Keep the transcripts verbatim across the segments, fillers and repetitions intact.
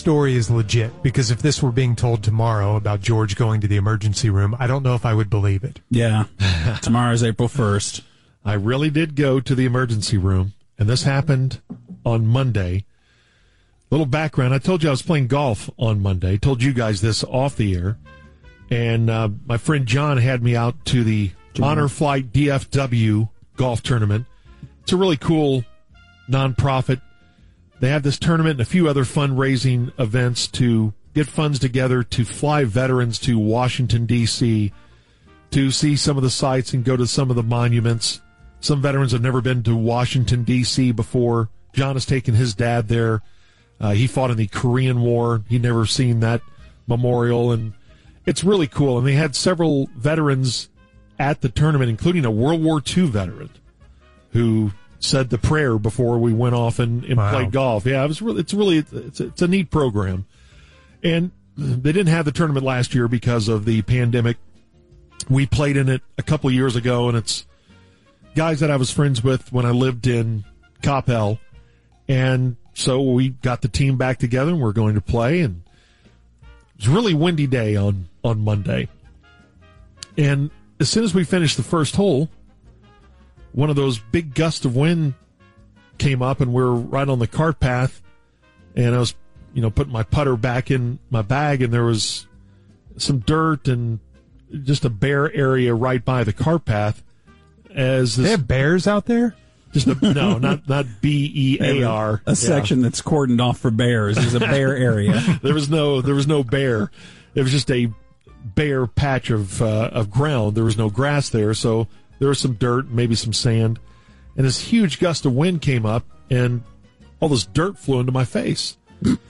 story is legit, because if this were being told tomorrow about George going to the emergency room, I don't know if I would believe it. Yeah. Tomorrow's April first. I really did go to the emergency room, and this happened on Monday. Little background, I told you I was playing golf on Monday. Told you guys this off the air. And uh, my friend John had me out to the John. Honor Flight D F W golf tournament. It's a really cool nonprofit. They have this tournament and a few other fundraising events to get funds together to fly veterans to Washington, D C to see some of the sites and go to some of the monuments. Some veterans have never been to Washington, D C before. John has taken his dad there. Uh, he fought in the Korean War. He'd never seen that memorial, and it's really cool. And they had several veterans at the tournament, including a World War Two veteran who said the prayer before we went off and, and wow. played golf. Yeah, it was really, it's really, it's, it's a neat program. And they didn't have the tournament last year because of the pandemic. We played in it a couple of years ago, and it's guys that I was friends with when I lived in Coppell. And so we got the team back together, and we're going to play. And it was a really windy day on, on Monday. And as soon as we finished the first hole, one of those big gusts of wind came up, and we were right on the cart path. And I was, you know, putting my putter back in my bag, and there was some dirt and just a bare area right by the cart path. As this, they have bears out there? Just a, no, not not B E A R. A section yeah. that's cordoned off for bears. There's a bear area. there was no there was no bear. It was just a bare patch of uh, of ground. There was no grass there, so there was some dirt, maybe some sand, and this huge gust of wind came up, and all this dirt flew into my face.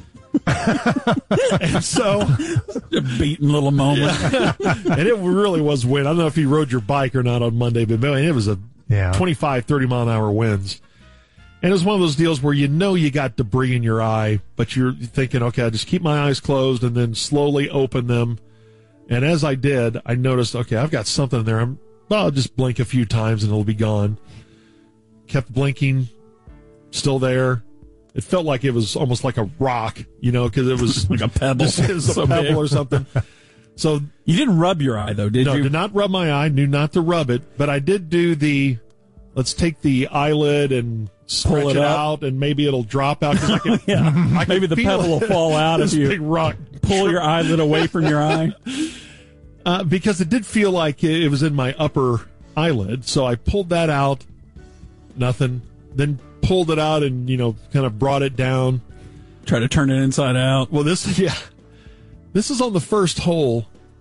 And so, a beaten little moment. Yeah. And it really was wind. I don't know if you rode your bike or not on Monday, but man, it was a yeah. twenty-five, thirty mile an hour winds. And it was one of those deals where you know you got debris in your eye, but you're thinking, okay, I'll just keep my eyes closed and then slowly open them. And as I did, I noticed, okay, I've got something in there. I'm, well, I'll just blink a few times and it'll be gone. Kept blinking, still there. It felt like it was almost like a rock, you know, because it was like a pebble. It was a so pebble big. Or something. So you didn't rub your eye, though, did no, you? No, did not rub my eye. Knew not to rub it, but I did do the. Let's take the eyelid and stretch Pull it, it out, and maybe it'll drop out. Cause I can, yeah, I can maybe the pebble it. will fall out this if you big rock. pull your eyelid away from your eye. Uh, because it did feel like it was in my upper eyelid, so I pulled that out. Nothing. Then pulled it out and, you know, kind of brought it down. Try to turn it inside out. Well, this, yeah. This is on the first hole,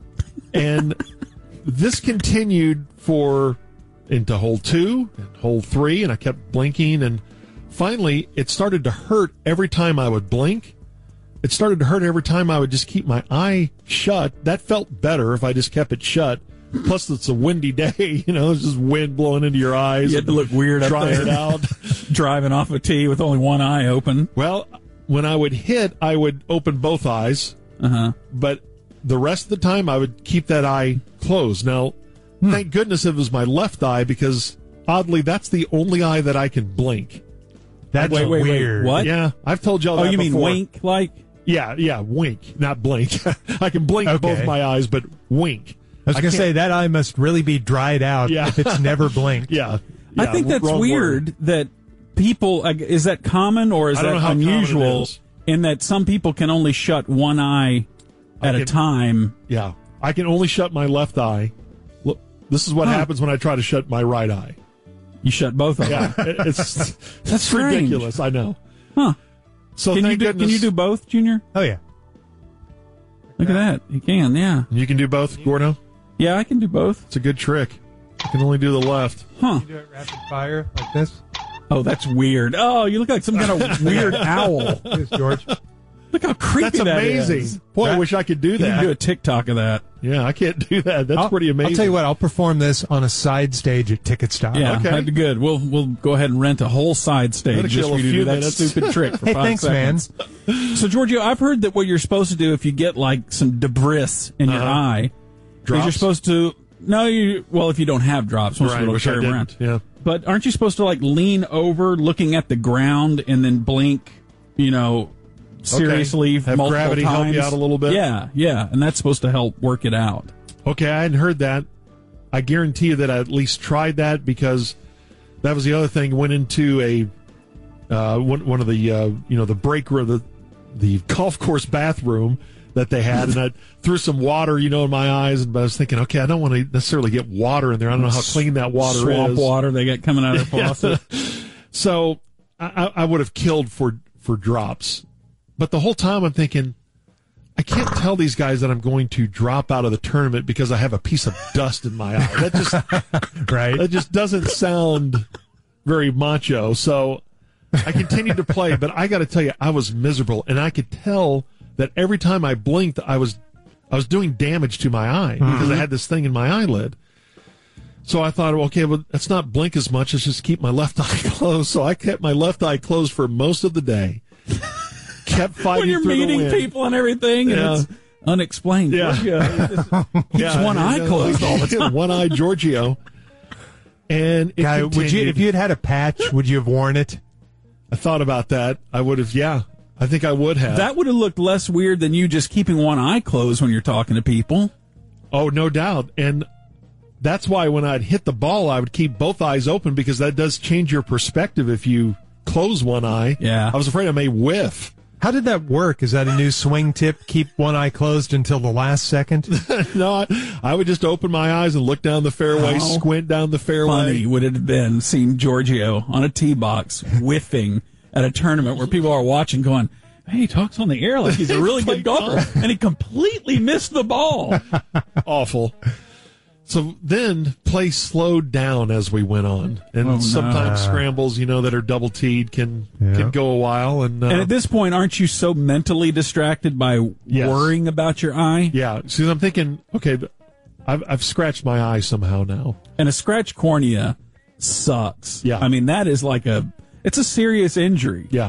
and this continued for into hole two and hole three, and I kept blinking, and finally it started to hurt every time I would blink. It started to hurt every time I would just keep my eye shut. That felt better if I just kept it shut. Plus, it's a windy day, you know, it's just wind blowing into your eyes. You had to look weird up trying there. it out. Driving off a tee with only one eye open. Well, when I would hit, I would open both eyes. Uh-huh. But the rest of the time, I would keep that eye closed. Now, hmm. thank goodness it was my left eye, because oddly, that's the only eye that I can blink. That's wait, wait, weird. Wait, what? Yeah, I've told y'all oh, that you before. mean wink, like? Yeah, yeah, wink, not blink. I can blink okay. both my eyes, but wink. I was going to say, that eye must really be dried out yeah. if it's never blinked. Yeah. yeah. I think that's weird word. that people, is that common or is I don't that know how unusual is. in that some people can only shut one eye at can, a time? Yeah. I can only shut my left eye. Look, this is what huh. happens when I try to shut my right eye. You shut both of them. Yeah. It, it's that's strange. ridiculous, I know. Huh. So can thank you do, goodness. Can you do both, Junior? Oh, yeah. Look yeah. at that. You can, yeah. You can do both, Gordo? Yeah, I can do both. It's a good trick. I can only do the left. Huh. You do it rapid fire like this? Oh, that's weird. Oh, you look like some kind of weird owl. Here's George. Look how creepy that's that amazing. is. Boy, that, I wish I could do you that. You can do a TikTok of that. Yeah, I can't do that. That's I'll, pretty amazing. I'll tell you what, I'll perform this on a side stage at Ticket Stop. Yeah, okay. that'd be good. We'll we'll go ahead and rent a whole side stage just for you to do that minutes. stupid trick for hey, five thanks, seconds. man. So, Giorgio, I've heard that what you're supposed to do if you get like some debris in your uh-huh. eye, drops? is you're supposed to. No, you. Well, if you don't have drops, most right, people don't wish I carry them around. Yeah. But aren't you supposed to like lean over, looking at the ground, and then blink? You know, seriously Have multiple gravity times. help you out a little bit? Yeah, yeah, and that's supposed to help work it out. Okay, I hadn't heard that. I guarantee you that I at least tried that because that was the other thing. Went into a uh, one, one of the uh, you know the break room, the the golf course bathroom that they had, and I threw some water, you know, in my eyes. But I was thinking, okay, I don't want to necessarily get water in there. I don't know how clean that water Swamp is. water they got coming out of the faucet. So I, I would have killed for for drops, but the whole time I'm thinking, I can't tell these guys that I'm going to drop out of the tournament because I have a piece of dust in my eye. That just Right. That just doesn't sound very macho. So I continued to play, but I got to tell you, I was miserable, and I could tell that every time I blinked, I was I was doing damage to my eye because mm-hmm. I had this thing in my eyelid. So I thought, okay, well, let's not blink as much. Let's just keep my left eye closed. So I kept my left eye closed for most of the day. Kept fighting when you're through meeting the wind. people and everything, and Yeah. it's unexplained. Yeah. Giorgio keeps Yeah, one eye yeah, closed all the time. One eye Giorgio. And it Guy, would you, continued. if you had had a patch, would you have worn it? I thought about that. I would have, yeah. I think I would have. That would have looked less weird than you just keeping one eye closed when you're talking to people. Oh, no doubt. And that's why when I'd hit the ball, I would keep both eyes open because that does change your perspective if you close one eye. Yeah. I was afraid I may whiff. How did that work? Is that a new swing tip? Keep one eye closed until the last second? No, I, I would just open my eyes and look down the fairway, How squint down the fairway. Funny would it have been seeing Giorgio on a tee box whiffing at a tournament where people are watching going, hey, he talks on the air like he's a really good golfer, and he completely missed the ball. Awful. So then play slowed down as we went on, and Oh, sometimes no. scrambles, you know, that are double teed can Yeah. can go a while. And, uh, And at this point, aren't you so mentally distracted by Yes. worrying about your eye? yeah, so I'm thinking, okay, I've I've scratched my eye somehow now. And a scratch cornea sucks. Yeah. I mean, that is like a, it's a serious injury. Yeah.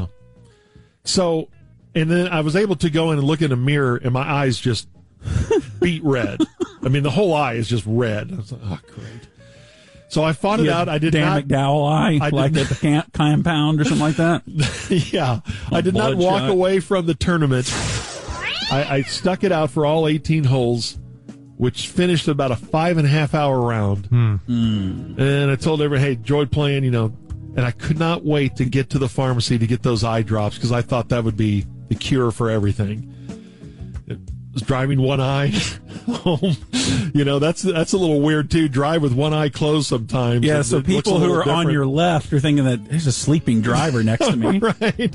So, and then I was able to go in and look in a mirror, and my eyes just beat red. I mean, the whole eye is just red. I was like, oh, great. So I fought it You out. I did Dan not. McDowell eye, I did like not- at the camp, compound or something like that. Yeah, I did not Bloodshot. walk away from the tournament. I, I stuck it out for all eighteen holes, which finished about a five and a half hour round. Hmm. And I told everyone, hey, enjoyed playing, you know, and I could not wait to get to the pharmacy to get those eye drops because I thought that would be the cure for everything. It was driving one eye home. You know, that's that's a little weird too. Drive with one eye closed sometimes. Yeah, It- so it looks a people who little are on different. your left are thinking that there's a sleeping driver next to me. Right.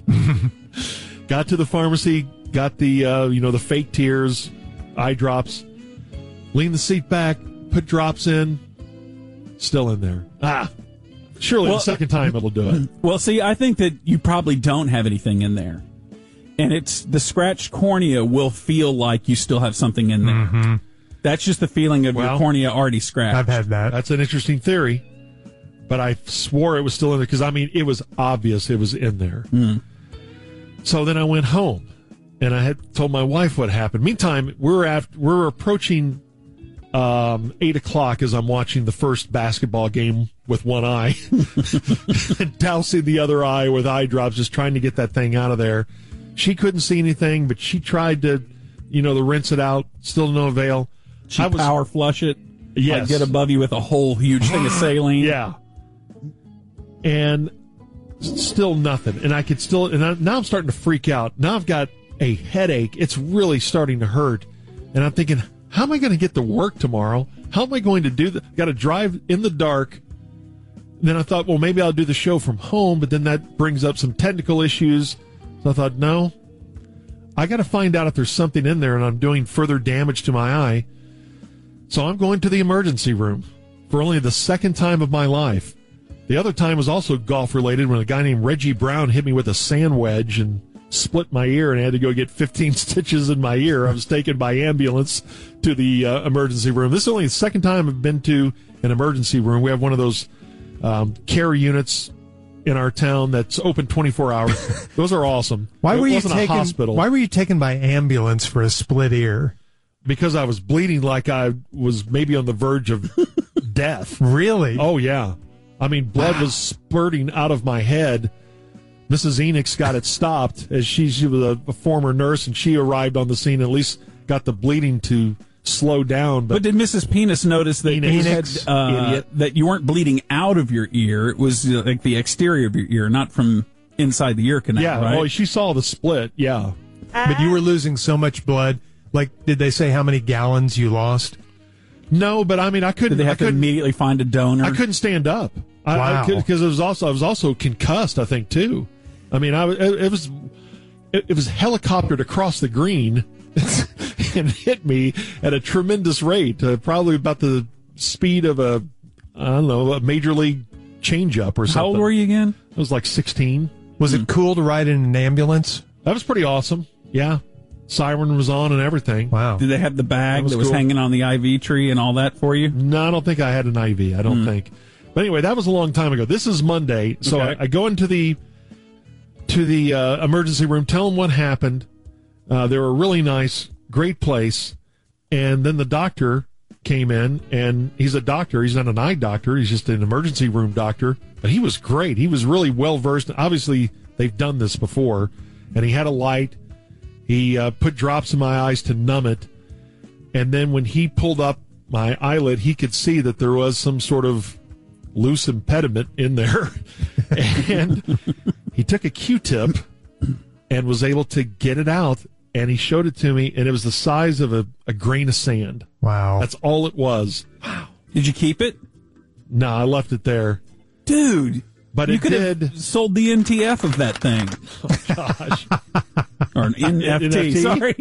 Got to the pharmacy, got the uh, you know the fake tears, eye drops, leaned the seat back, put drops in, still in there. Ah, surely Well- the second time it'll do it. Well, see, I think that you probably don't have anything in there. And it's the scratched cornea will feel like you still have something in there. Mm-hmm. That's just the feeling of Well, your cornea already scratched. I've had that. That's an interesting theory, but I swore it was still in there because I mean it was obvious it was in there. Mm. So then I went home, and I had told my wife what happened. Meantime, we're after, we're approaching um, eight o'clock as I'm watching the first basketball game with one eye, dousing the other eye with eye drops, just trying to get that thing out of there. She couldn't see anything, but she tried to, you know, to rinse it out. Still no avail. She I was- power flush it. Yes. Like get above you with a whole huge thing of saline. Yeah. And still nothing. And I could still, and I, now I'm starting to freak out. Now I've got a headache. It's really starting to hurt. And I'm thinking, how am I going to get to work tomorrow? How am I going to do that? Got to drive in the dark. Then I thought, well, maybe I'll do the show from home, but then that brings up some technical issues. So I thought, no, I got to find out if there's something in there and I'm doing further damage to my eye. So I'm going to the emergency room for only the second time of my life. The other time was also golf related when a guy named Reggie Brown hit me with a sand wedge and split my ear, and I had to go get fifteen stitches in my ear. I was taken by ambulance to the uh, emergency room. This is only the second time I've been to an emergency room. We have one of those um, care units in our town that's open twenty-four hours. Those are awesome. Why It were you wasn't taken? a hospital. Why were you taken by ambulance for a split ear? Because I was bleeding like I was maybe on the verge of death. Really? Oh, yeah. I mean, blood was spurting out of my head. Missus Enix got it stopped, as she, she was a, a former nurse, and she arrived on the scene and at least got the bleeding to slow down. But, but did Missus Penis notice that you had, uh, that you weren't bleeding out of your ear? It was uh, like the exterior of your ear, not from inside the ear canal, yeah, right? Oh, she saw the split, yeah. But you were losing so much blood. Like, did they say how many gallons you lost? No, but I mean, I couldn't. Did they have I to immediately find a donor? I couldn't stand up. Wow. Because it was also I was also concussed, I think, too. I mean, I it, it was it, it was helicoptered across the green and hit me at a tremendous rate, uh, probably about the speed of a I don't know a major league changeup or something. How old were you again? I was like sixteen. Was it cool to ride in an ambulance? That was pretty awesome. Yeah. Siren was on and everything. Wow. Did they have the bag that was, that was cool. hanging on the I V tree and all that for you? No, I don't think I had an I V. I don't mm. think. But anyway, that was a long time ago. This is Monday, so okay. I, I go into the to the uh, emergency room, tell them what happened. Uh, they were really nice, great place. And then the doctor came in, and he's a doctor. He's not an eye doctor. He's just an emergency room doctor. But he was great. He was really well versed. Obviously, they've done this before. And he had a light. He uh, put drops in my eyes to numb it. And then when he pulled up my eyelid, he could see that there was some sort of loose impediment in there. And he took a Q-tip and was able to get it out. And he showed it to me, and it was the size of a, a grain of sand. Wow. That's all it was. Wow. Did you keep it? No, I left it there. Dude. But you it could did. have sold the N T F of that thing. Oh, gosh. Or an N F T, N F T? sorry.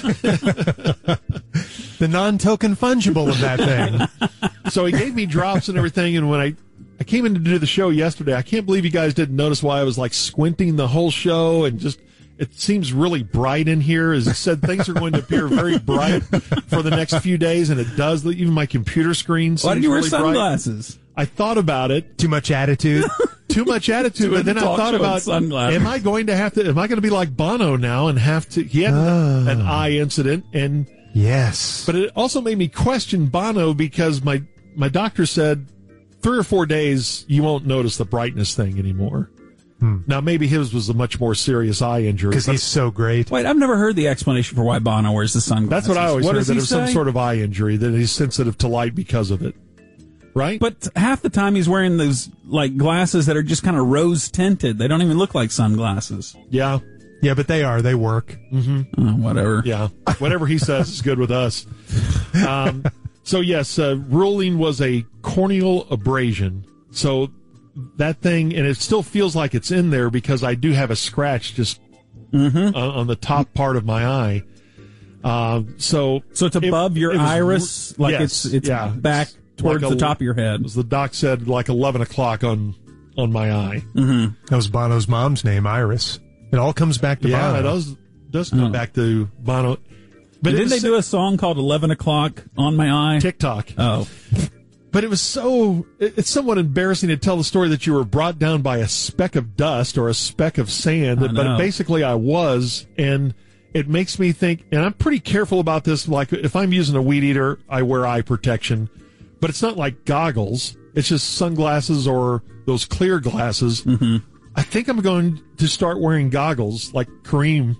The non-token fungible of that thing. So he gave me drops and everything, and when I, I came in to do the show yesterday, I can't believe you guys didn't notice why I was like squinting the whole show, and just, it seems really bright in here. As I said, things are going to appear very bright for the next few days, and it does. Even my computer screen seems Why did you wear really bright. sunglasses? I thought about it. Too much attitude. Too much attitude, but then I thought about, sunglasses. am I going to have to, am I going to be like Bono now and have to, he had Oh. an eye incident, and, Yes. but it also made me question Bono because my, my doctor said three or four days you won't notice the brightness thing anymore. Hmm. Now, maybe his was a much more serious eye injury. Because he's so great. Wait, I've never heard the explanation for why Bono wears the sunglasses. That's what I always what heard, does that he it was some say? sort of eye injury, that he's sensitive to light because of it. Right? But half the time he's wearing those like glasses that are just kind of rose tinted. They don't even look like sunglasses. Yeah. Yeah, but they are. They work. Mm-hmm. Oh, whatever. Yeah. Whatever he says is good with us. Um, so, yes, uh, ruling was a corneal abrasion. So that thing, and it still feels like it's in there because I do have a scratch just mm-hmm. on, on the top part of my eye. Uh, so, so it's above it, your it was, iris, like yes, it's it's yeah, back towards like a, the top of your head. As the doc said, like eleven o'clock on on my eye. Mm-hmm. That was Bono's mom's name, Iris. It all comes back to yeah, Bono. it does does come oh. back to Bono. But didn't they do a song called eleven o'clock on my eye? TikTok. Oh. But it was so, it's somewhat embarrassing to tell the story that you were brought down by a speck of dust or a speck of sand. I But know. basically I was, and it makes me think, and I'm pretty careful about this, like if I'm using a weed eater, I wear eye protection. But it's not like goggles. It's just sunglasses or those clear glasses. Mm-hmm. I think I'm going to start wearing goggles like Kareem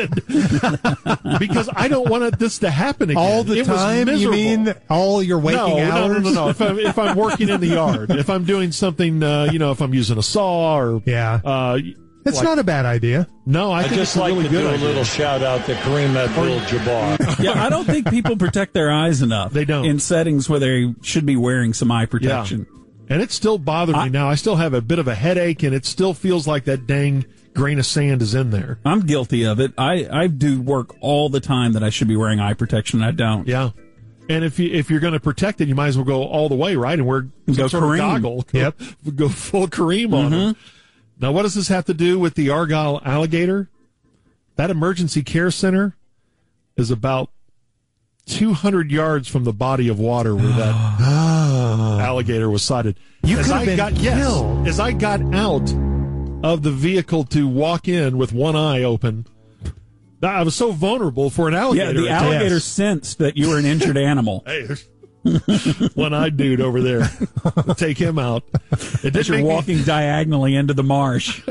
did because I don't want this to happen again. All the it time? Was you miserable. mean all your waking no, hours? No, no, no, no. If I'm, if I'm working in the yard, if I'm doing something, uh, you know, if I'm using a saw or yeah, uh, it's like, not a bad idea. No, I I'd think just it's a like really to good do a idea. little shout out to Kareem Abdul-Jabbar. Yeah, I don't think people protect their eyes enough. They don't. In settings where they should be wearing some eye protection. Yeah. And it still bothers me I, now. I still have a bit of a headache, and it still feels like that dang grain of sand is in there. I'm guilty of it. I, I do work all the time that I should be wearing eye protection. I don't. Yeah. And if you if you're going to protect it, you might as well go all the way, right? And wear some Go sort Kareem. of goggle. Yep. Go full Kareem on Mm-hmm. them. Now, what does this have to do with the Argyle alligator? That emergency care center is about two hundred yards from the body of water where that alligator was sighted. You as could I have been got, yes, killed. as I got out of the vehicle to walk in with one eye open, I was so vulnerable for an alligator. Yeah, the attack. alligator Yes. sensed that you were an injured animal. Hey, there's one-eyed dude over there. Take him out. It As did you're make me- walking diagonally into the marsh.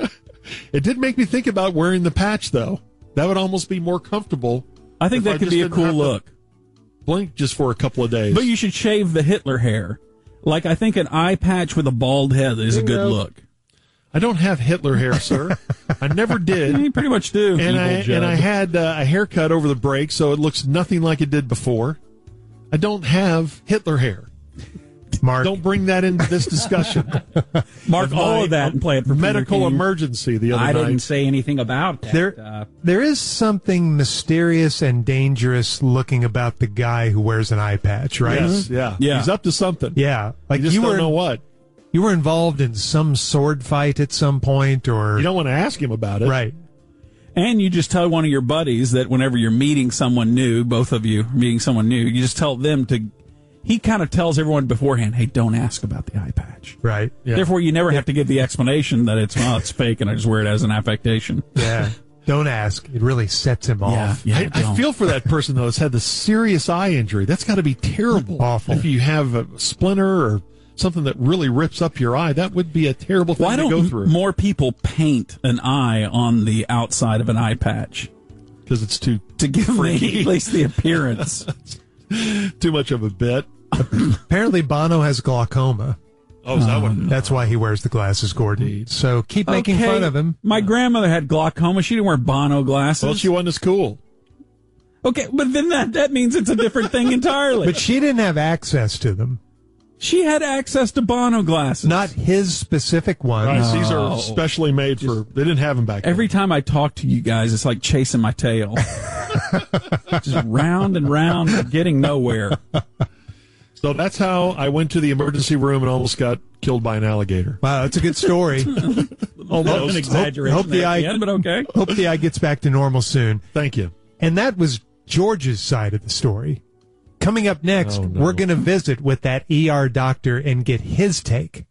It did make me think about wearing the patch, though. That would almost be more comfortable. I think if that I could just be a didn't cool have to look. Blink just for a couple of days. But you should shave the Hitler hair. Like, I think an eye patch with a bald head is a good know, look. I don't have Hitler hair, sir. I never did. You pretty much do. And I, Evil and I Judd. had uh, a haircut over the break, so it looks nothing like it did before. I don't have Hitler hair. Mark, Don't bring that into this discussion. Mark all My of that and play it for Peter medical King. emergency the other I night. didn't say anything about that. there, Uh, there is something mysterious and dangerous looking about the guy who wears an eye patch, right? Yes, yeah. Yeah. He's up to something. Yeah, like You just you don't were, know what. you were involved in some sword fight at some point, or You don't want to ask him about it. right? And you just tell one of your buddies that whenever you're meeting someone new, both of you are meeting someone new, you just tell them to. He kind of tells everyone beforehand, hey, don't ask about the eye patch. Right. Yeah. Therefore, you never have to give the explanation that it's, well, it's fake and I just wear it as an affectation. Yeah. Don't ask. It really sets him off. Yeah, I, I don't. feel for that person, though, that's had the serious eye injury. That's got to be terrible. Awful. If you have a splinter or something that really rips up your eye, that would be a terrible thing Why to don't go through. more people paint an eye on the outside of an eye patch Because it's too to give me Freaky. at least the appearance? too much of a bit. Apparently, Bono has glaucoma. Oh, is that what? That's why he wears the glasses, Gordon. So keep making Okay, fun of him. My grandmother had glaucoma. She didn't wear Bono glasses. Well, she wasn't as cool. Okay, but then that, that means it's a different thing entirely. But she didn't have access to them. She had access to Bono glasses. Not his specific ones. Right, these No. are specially made for. They didn't have them back then. Every time I talk to you guys, it's like chasing my tail. Just round and round, and getting nowhere. So that's how I went to the emergency room and almost got killed by an alligator. Wow, that's a good story. Almost. An exaggeration hope the there at eye- the end, but okay. Hope the eye gets back to normal soon. Thank you. And that was George's side of the story. Coming up next, Oh, no. we're going to visit with that E R doctor and get his take